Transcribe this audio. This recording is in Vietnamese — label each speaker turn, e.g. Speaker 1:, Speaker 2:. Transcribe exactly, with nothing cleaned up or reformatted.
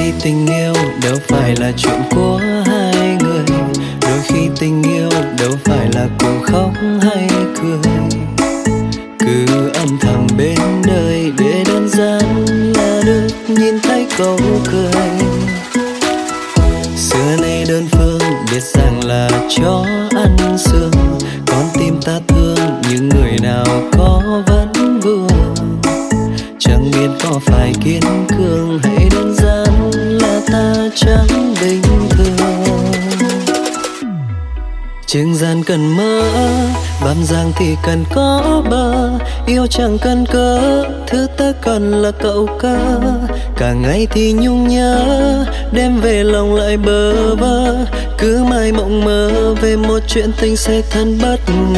Speaker 1: khi tình yêu đâu phải là chuyện của hai người, đôi khi tình yêu đâu phải là cùng khóc hay cười. Cứ âm thầm bên đời để đơn giản là được nhìn thấy câu cười. Xưa nay đơn phương biết rằng là chó ăn xương, con tim ta thương nhưng người nào có vẫn vương. Chẳng biết có phải kiên cường hay đơn giản là ta chẳng bình thường. Chừng gian cần mơ, bám giang thì cần có bờ. Yêu chẳng cần cớ, thứ ta cần là cậu cơ. Cả ngày thì nhung nhớ, đêm về lòng lại bơ vơ. Cứ mãi mộng mơ về một chuyện tình sẽ thân bất ngờ.